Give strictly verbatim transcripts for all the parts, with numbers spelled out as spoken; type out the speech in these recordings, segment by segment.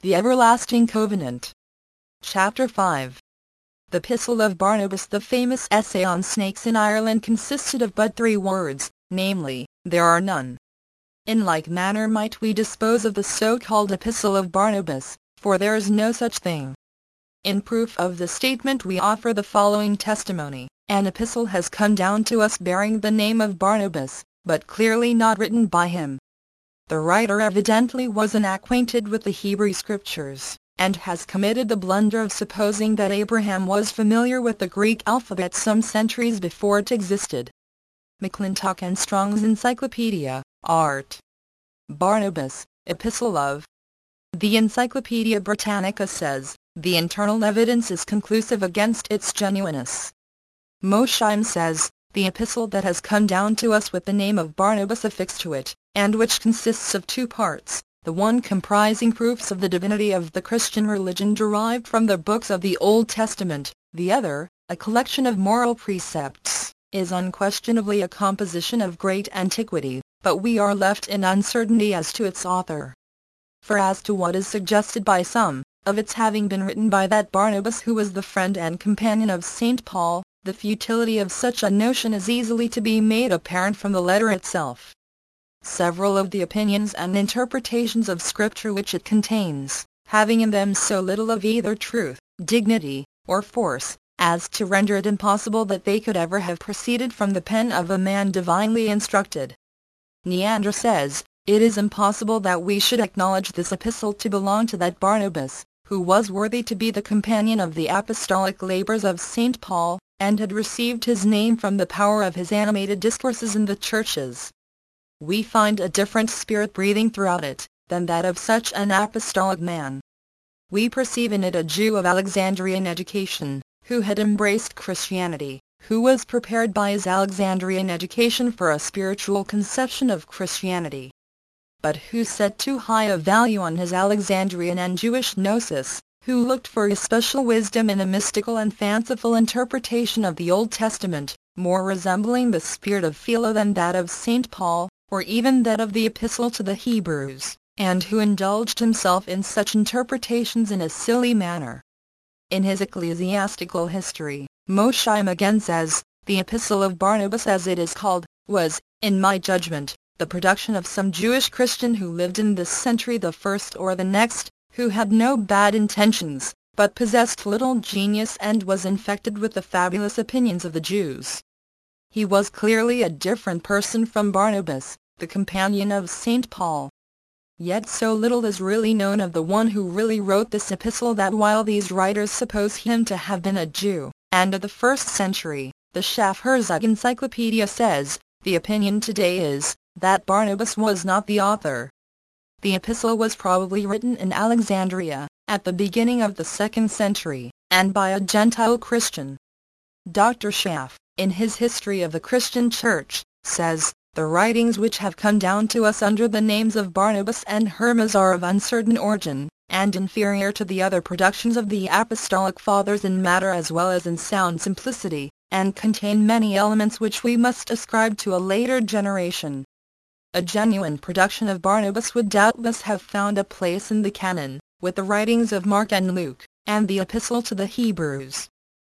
The Everlasting Covenant. Chapter five. The Epistle of Barnabas. The famous essay on snakes in Ireland consisted of but three words, namely, "There are none." In like manner might we dispose of the so-called Epistle of Barnabas, for there is no such thing. In proof of the statement we offer the following testimony: an epistle has come down to us bearing the name of Barnabas, but clearly not written by him. The writer evidently was unacquainted with the Hebrew Scriptures, and has committed the blunder of supposing that Abraham was familiar with the Greek alphabet some centuries before it existed. McClintock and Strong's Encyclopedia, Art. Barnabas, Epistle of. The Encyclopedia Britannica says, the internal evidence is conclusive against its genuineness. Mosheim says, the epistle that has come down to us with the name of Barnabas affixed to it, and which consists of two parts, the one comprising proofs of the divinity of the Christian religion derived from the books of the Old Testament, the other, a collection of moral precepts, is unquestionably a composition of great antiquity, but we are left in uncertainty as to its author. For as to what is suggested by some, of its having been written by that Barnabas who was the friend and companion of Saint Paul, the futility of such a notion is easily to be made apparent from the letter itself. Several of the opinions and interpretations of Scripture which it contains, having in them so little of either truth, dignity, or force, as to render it impossible that they could ever have proceeded from the pen of a man divinely instructed. Neander says, it is impossible that we should acknowledge this epistle to belong to that Barnabas, who was worthy to be the companion of the apostolic labors of Saint Paul, and had received his name from the power of his animated discourses in the churches. We find a different spirit breathing throughout it, than that of such an apostolic man. We perceive in it a Jew of Alexandrian education, who had embraced Christianity, who was prepared by his Alexandrian education for a spiritual conception of Christianity, but who set too high a value on his Alexandrian and Jewish gnosis, who looked for especial wisdom in a mystical and fanciful interpretation of the Old Testament, more resembling the spirit of Philo than that of Saint Paul, or even that of the Epistle to the Hebrews, and who indulged himself in such interpretations in a silly manner. In his Ecclesiastical History, Mosheim again says, the Epistle of Barnabas as it is called, was, in my judgment, the production of some Jewish Christian who lived in this century the first or the next, who had no bad intentions, but possessed little genius and was infected with the fabulous opinions of the Jews. He was clearly a different person from Barnabas, the companion of Saint Paul. Yet so little is really known of the one who really wrote this epistle that while these writers suppose him to have been a Jew, and of the first century, the Schaffhauser Encyclopedia says, the opinion today is, that Barnabas was not the author. The epistle was probably written in Alexandria, at the beginning of the second century, and by a Gentile Christian. Doctor Schaff, in his History of the Christian Church, says, the writings which have come down to us under the names of Barnabas and Hermas are of uncertain origin, and inferior to the other productions of the Apostolic Fathers in matter as well as in sound simplicity, and contain many elements which we must ascribe to a later generation. A genuine production of Barnabas would doubtless have found a place in the canon, with the writings of Mark and Luke, and the Epistle to the Hebrews.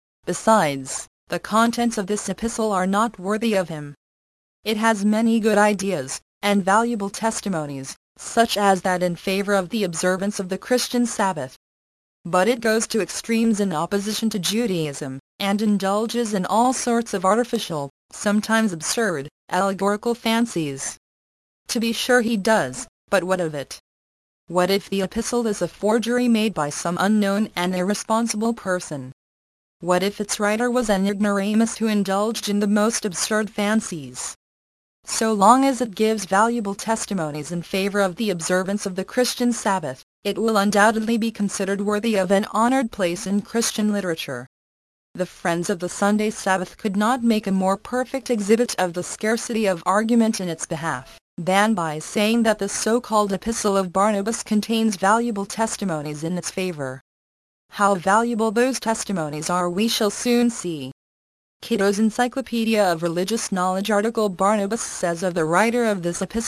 Besides, the contents of this epistle are not worthy of him. It has many good ideas, and valuable testimonies, such as that in favor of the observance of the Christian Sabbath. But it goes to extremes in opposition to Judaism, and indulges in all sorts of artificial, sometimes absurd, allegorical fancies. To be sure he does, but what of it? What if the epistle is a forgery made by some unknown and irresponsible person? What if its writer was an ignoramus who indulged in the most absurd fancies? So long as it gives valuable testimonies in favor of the observance of the Christian Sabbath, it will undoubtedly be considered worthy of an honored place in Christian literature. The Friends of the Sunday Sabbath could not make a more perfect exhibit of the scarcity of argument in its behalf, than by saying that the so-called Epistle of Barnabas contains valuable testimonies in its favor. How valuable those testimonies are we shall soon see. Cato's Encyclopedia of Religious Knowledge article Barnabas says of the writer of this epistle,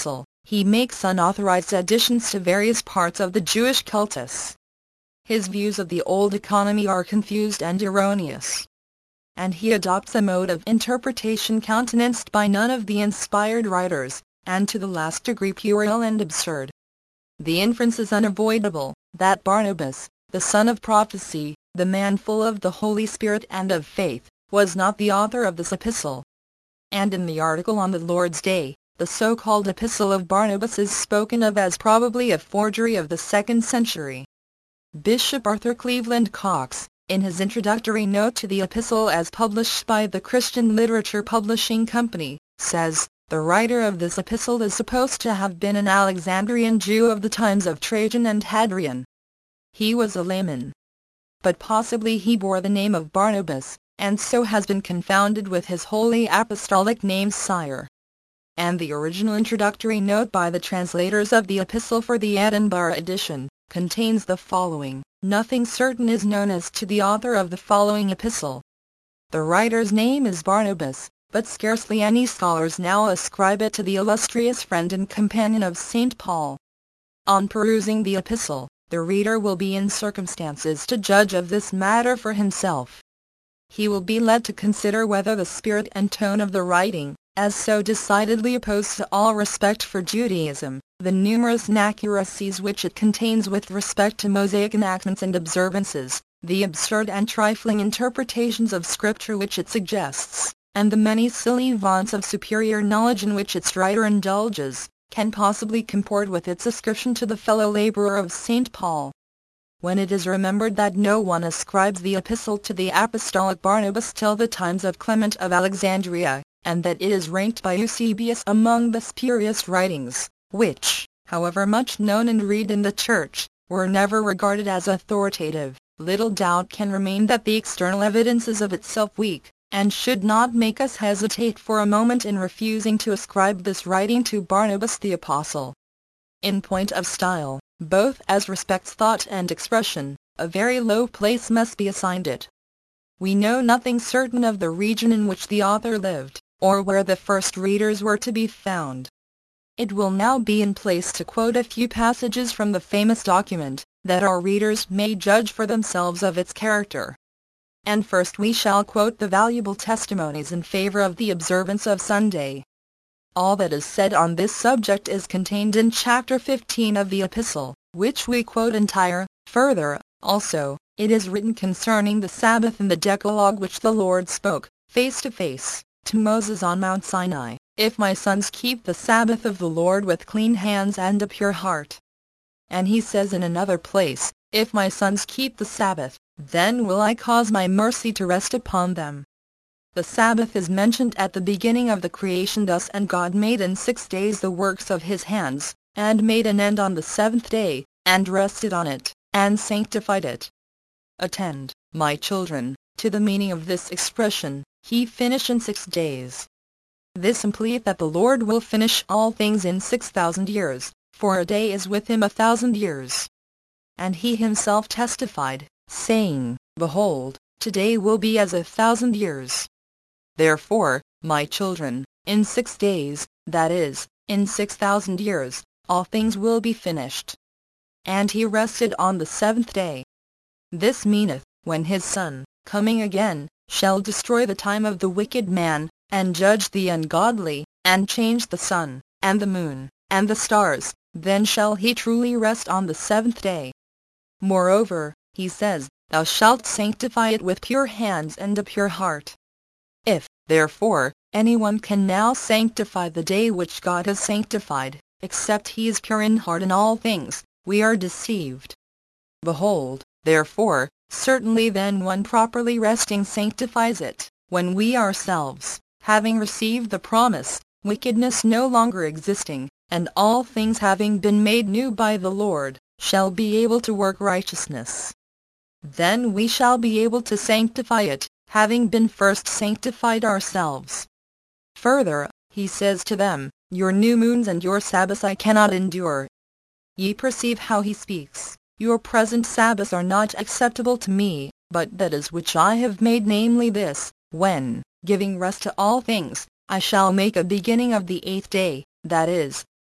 He makes unauthorized additions to various parts of the Jewish cultus. His views of the old economy are confused and erroneous. And he adopts a mode of interpretation countenanced by none of the inspired writers, and to the last degree puerile and absurd. The inference is unavoidable, that Barnabas, the son of prophecy, the man full of the Holy Spirit and of faith, was not the author of this epistle. And in the article on the Lord's Day, the so-called Epistle of Barnabas is spoken of as probably a forgery of the second century. Bishop Arthur Cleveland Cox, in his introductory note to the epistle as published by the Christian Literature Publishing Company, says, "The writer of this epistle is supposed to have been an Alexandrian Jew of the times of Trajan and Hadrian. He was a layman. But possibly he bore the name of Barnabas, and so has been confounded with his holy apostolic name Sire." And the original introductory note by the translators of the epistle for the Edinburgh edition contains the following: "Nothing certain is known as to the author of the following epistle. The writer's name is Barnabas, but scarcely any scholars now ascribe it to the illustrious friend and companion of Saint Paul." On perusing the epistle, the reader will be in circumstances to judge of this matter for himself. He will be led to consider whether the spirit and tone of the writing, as so decidedly opposed to all respect for Judaism, the numerous inaccuracies which it contains with respect to Mosaic enactments and observances, the absurd and trifling interpretations of Scripture which it suggests, and the many silly vaunts of superior knowledge in which its writer indulges, can possibly comport with its ascription to the fellow laborer of Saint Paul. When it is remembered that no one ascribes the epistle to the apostolic Barnabas till the times of Clement of Alexandria, and that it is ranked by Eusebius among the spurious writings, which, however much known and read in the Church, were never regarded as authoritative, little doubt can remain that the external evidence is of itself weak, and should not make us hesitate for a moment in refusing to ascribe this writing to Barnabas the Apostle. In point of style, both as respects thought and expression, a very low place must be assigned it. We know nothing certain of the region in which the author lived, or where the first readers were to be found. It will now be in place to quote a few passages from the famous document, that our readers may judge for themselves of its character. And first we shall quote the valuable testimonies in favor of the observance of Sunday. All that is said on this subject is contained in chapter fifteen of the epistle, which we quote entire. Further, also, it is written concerning the Sabbath in the Decalogue which the Lord spoke, face to face, to Moses on Mount Sinai, "If my sons keep the Sabbath of the Lord with clean hands and a pure heart." And he says in another place, "If my sons keep the Sabbath, then will I cause my mercy to rest upon them." The Sabbath is mentioned at the beginning of the creation thus: "And God made in six days the works of his hands, and made an end on the seventh day, and rested on it, and sanctified it." Attend, my children, to the meaning of this expression, "He finished in six days." This implieth that the Lord will finish all things in six thousand years, for a day is with him a thousand years. And he himself testified, saying, "Behold, today will be as a thousand years." Therefore, my children, in six days, that is, in six thousand years, all things will be finished. And he rested on the seventh day. This meaneth, when his Son, coming again, shall destroy the time of the wicked man, and judge the ungodly, and change the sun, and the moon, and the stars, then shall he truly rest on the seventh day. Moreover, he says, "Thou shalt sanctify it with pure hands and a pure heart." If, therefore, anyone can now sanctify the day which God has sanctified, except he is pure in heart in all things, we are deceived. Behold, therefore, certainly then one properly resting sanctifies it, when we ourselves, having received the promise, wickedness no longer existing, and all things having been made new by the Lord, shall be able to work righteousness. Then we shall be able to sanctify it, having been first sanctified ourselves. Further, he says to them, "Your new moons and your Sabbaths I cannot endure." Ye perceive how he speaks, "Your present Sabbaths are not acceptable to me, but that is which I have made, namely this, when, giving rest to all things, I shall make a beginning of the eighth day, that is,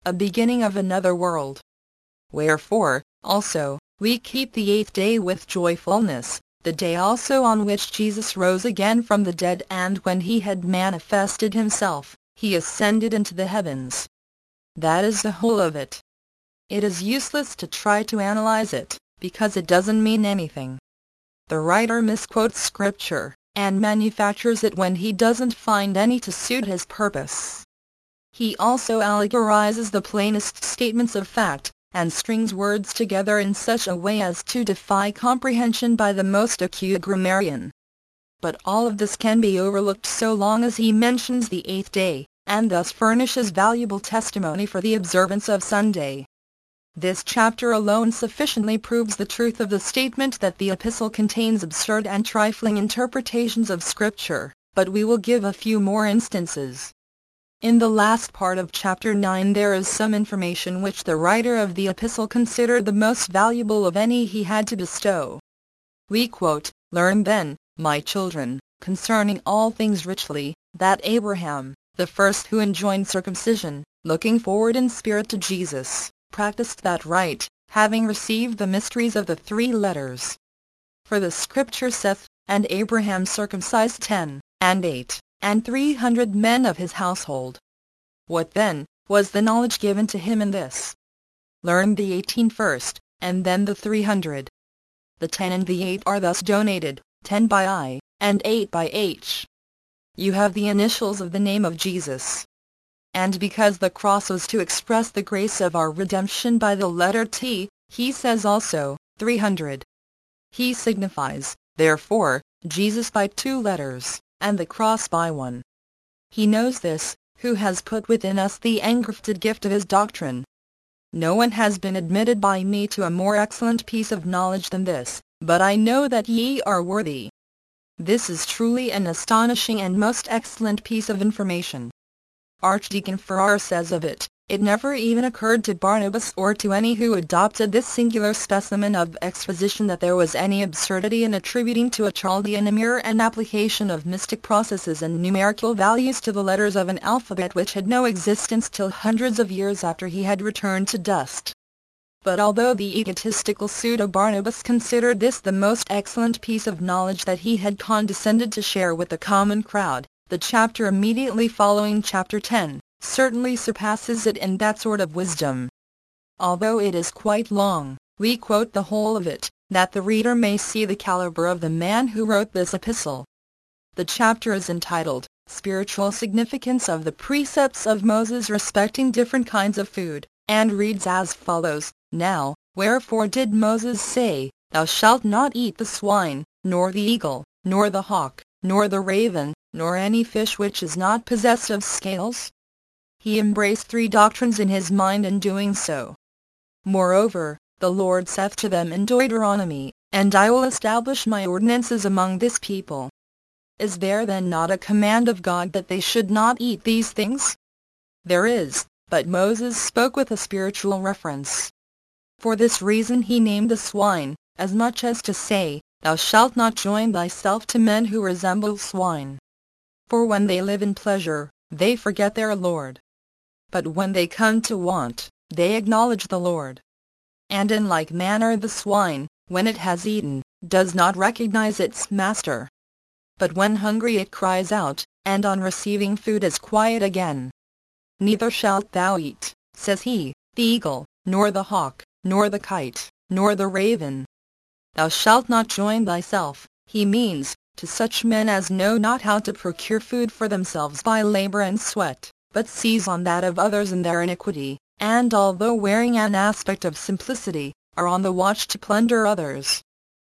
a beginning of another world. Wherefore, also, we keep the eighth day with joyfulness, the day also on which Jesus rose again from the dead, and when he had manifested himself, he ascended into the heavens. That is the whole of it. It is useless to try to analyze it, because it doesn't mean anything. The writer misquotes scripture, and manufactures it when he doesn't find any to suit his purpose. He also allegorizes the plainest statements of fact, and strings words together in such a way as to defy comprehension by the most acute grammarian. But all of this can be overlooked so long as he mentions the eighth day, and thus furnishes valuable testimony for the observance of Sunday. This chapter alone sufficiently proves the truth of the statement that the epistle contains absurd and trifling interpretations of Scripture, but we will give a few more instances. In the last part of chapter nine there is some information which the writer of the epistle considered the most valuable of any he had to bestow. We quote, "Learn then, my children, concerning all things richly, that Abraham, the first who enjoined circumcision, looking forward in spirit to Jesus, practiced that rite, having received the mysteries of the three letters. For the Scripture saith, and Abraham circumcised ten, and eight, and three hundred men of his household." What then was the knowledge given to him in this? Learn the eighteen first, and then the three hundred. The ten and the eight are thus donated, ten by I, and eight by H. You have the initials of the name of Jesus. And because the cross was to express the grace of our redemption by the letter T, he says also, three hundred. He signifies, therefore, Jesus by two letters, and the cross by one. He knows this, who has put within us the engrafted gift of his doctrine. No one has been admitted by me to a more excellent piece of knowledge than this, but I know that ye are worthy. This is truly an astonishing and most excellent piece of information. Archdeacon Farrar says of it, "It never even occurred to Barnabas or to any who adopted this singular specimen of exposition that there was any absurdity in attributing to a Chaldean emir an application of mystic processes and numerical values to the letters of an alphabet which had no existence till hundreds of years after he had returned to dust." But although the egotistical pseudo-Barnabas considered this the most excellent piece of knowledge that he had condescended to share with the common crowd, the chapter immediately following chapter ten, certainly surpasses it in that sort of wisdom. Although it is quite long, we quote the whole of it, that the reader may see the caliber of the man who wrote this epistle. The chapter is entitled, "Spiritual Significance of the Precepts of Moses Respecting Different Kinds of Food," and reads as follows, "Now, wherefore did Moses say, Thou shalt not eat the swine, nor the eagle, nor the hawk, nor the raven, nor any fish which is not possessed of scales?" He embraced three doctrines in his mind in doing so. Moreover, the Lord saith to them in Deuteronomy, "And I will establish my ordinances among this people." Is there then not a command of God that they should not eat these things? There is, but Moses spoke with a spiritual reference. For this reason he named the swine, as much as to say, "Thou shalt not join thyself to men who resemble swine." For when they live in pleasure, they forget their Lord. But when they come to want, they acknowledge the Lord. And in like manner the swine, when it has eaten, does not recognize its master. But when hungry it cries out, and on receiving food is quiet again. "Neither shalt thou eat," says he, "the eagle, nor the hawk, nor the kite, nor the raven." Thou shalt not join thyself, he means, to such men as know not how to procure food for themselves by labor and sweat, but seize on that of others in their iniquity, and although wearing an aspect of simplicity, are on the watch to plunder others.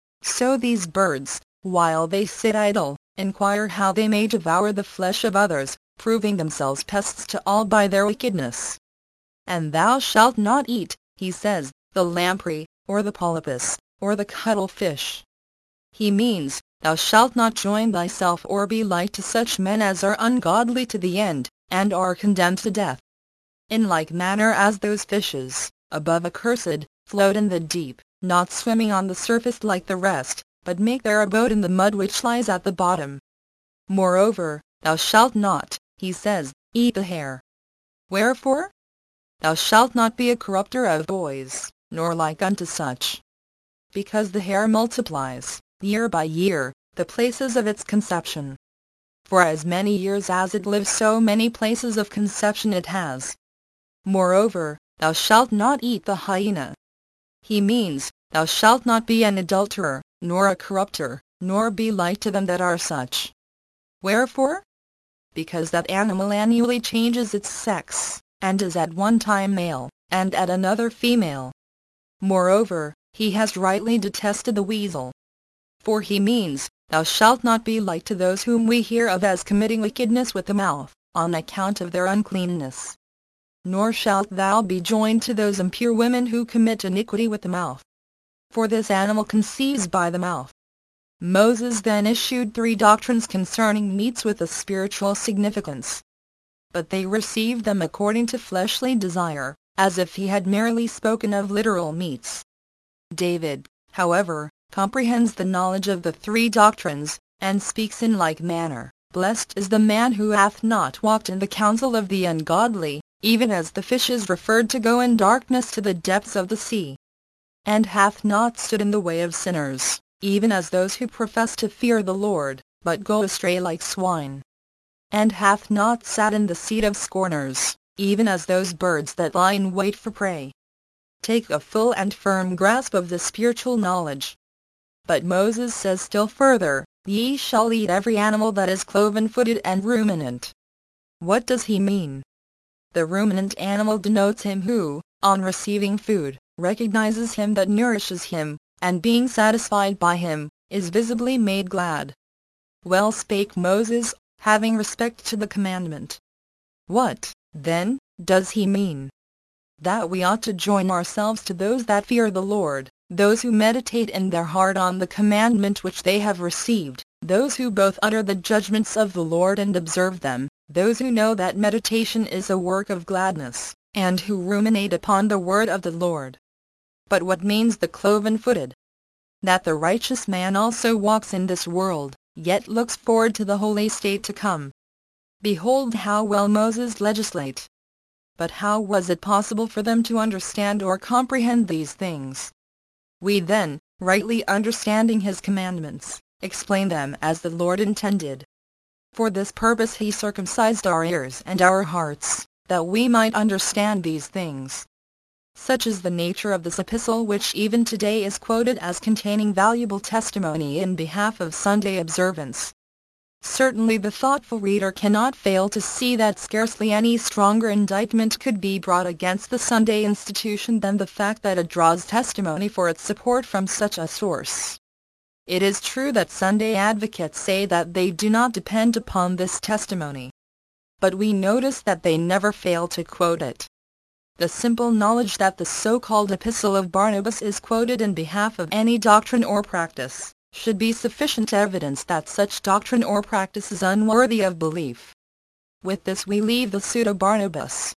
So these birds, while they sit idle, inquire how they may devour the flesh of others, proving themselves pests to all by their wickedness. "And thou shalt not eat," he says, "the lamprey, or the polypus, or the cuttlefish." He means, thou shalt not join thyself or be like to such men as are ungodly to the end, and are condemned to death. In like manner as those fishes, above accursed, float in the deep, not swimming on the surface like the rest, but make their abode in the mud which lies at the bottom. Moreover, thou shalt not, he says, eat the hare. Wherefore? thou shalt not be a corrupter of boys, nor like unto such. Because the hair multiplies, year by year, the places of its conception. For as many years as it lives, so many places of conception it has. Moreover, thou shalt not eat the hyena. He means, thou shalt not be an adulterer, nor a corrupter, nor be like to them that are such. Wherefore? Because that animal annually changes its sex, and is at one time male, and at another female. Moreover, he has rightly detested the weasel. For he means, thou shalt not be like to those whom we hear of as committing wickedness with the mouth, on account of their uncleanness. Nor shalt thou be joined to those impure women who commit iniquity with the mouth. For this animal conceives by the mouth. Moses then issued three doctrines concerning meats with a spiritual significance. But they received them according to fleshly desire, as if he had merely spoken of literal meats. David, however, comprehends the knowledge of the three doctrines, and speaks in like manner, Blessed is the man who hath not walked in the counsel of the ungodly, even as the fish is referred to go in darkness to the depths of the sea. And hath not stood in the way of sinners, even as those who profess to fear the Lord, but go astray like swine. And hath not sat in the seat of scorners, even as those birds that lie in wait for prey. Take a full and firm grasp of the spiritual knowledge. But Moses says still further, Ye shall eat every animal that is cloven-footed and ruminant. What does he mean? The ruminant animal denotes him who, on receiving food, recognizes him that nourishes him, and being satisfied by him, is visibly made glad. Well spake Moses, having respect to the commandment. What, then, does he mean? That we ought to join ourselves to those that fear the Lord, those who meditate in their heart on the commandment which they have received, those who both utter the judgments of the Lord and observe them, those who know that meditation is a work of gladness, and who ruminate upon the word of the Lord. But what means the cloven-footed? That the righteous man also walks in this world, yet looks forward to the holy state to come. Behold how well Moses legislate. But how was it possible for them to understand or comprehend these things? We then, rightly understanding his commandments, explain them as the Lord intended. For this purpose he circumcised our ears and our hearts, that we might understand these things. Such is the nature of this epistle, which even today is quoted as containing valuable testimony in behalf of Sunday observance. Certainly the thoughtful reader cannot fail to see that scarcely any stronger indictment could be brought against the Sunday institution than the fact that it draws testimony for its support from such a source. It is true that Sunday advocates say that they do not depend upon this testimony. But we notice that they never fail to quote it. The simple knowledge that the so-called Epistle of Barnabas is quoted in behalf of any doctrine or practice should be sufficient evidence that such doctrine or practice is unworthy of belief. With this we leave the pseudo-Barnabas,